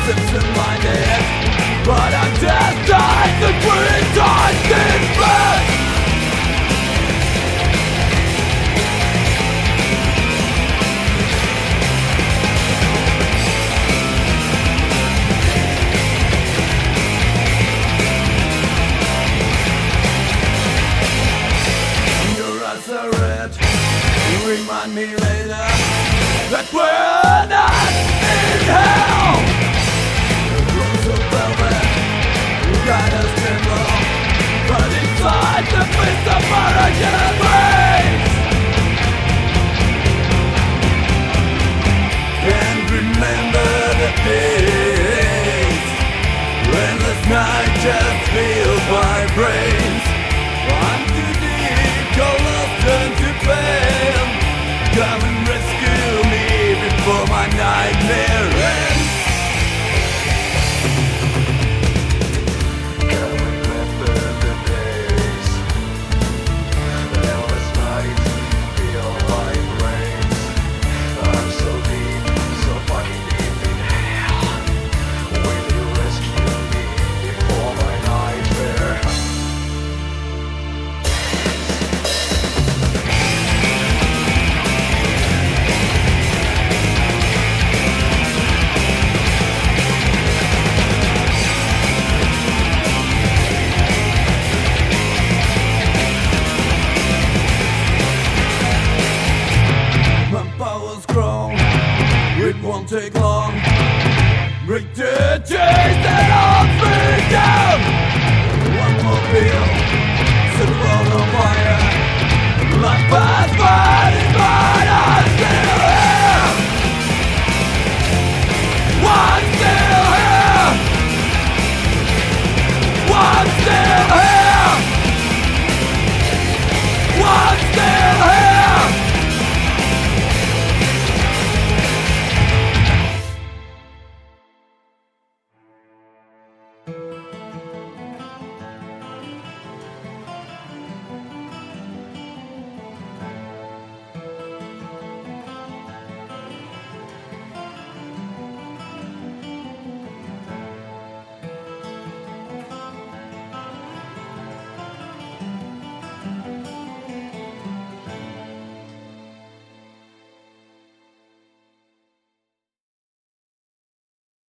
absent-minded, but I'm destined to bring time in flesh. Your eyes are red, you remind me later that we're not in hell. The clothes of velvet, you guide us tremble, but inside the fist of American brains. And remember the days when this night just fills my brains. I'm too deep, your love turned to pain. Come and rescue me before my nightmare ends. I remember the days, the endless night, feel my brains. I'm so deep, so fucking deep in hell. Will you rescue me before my nightmare? My power's grown, it won't take long. Break the chains that hold me down. One more pill, set the world on fire. My past body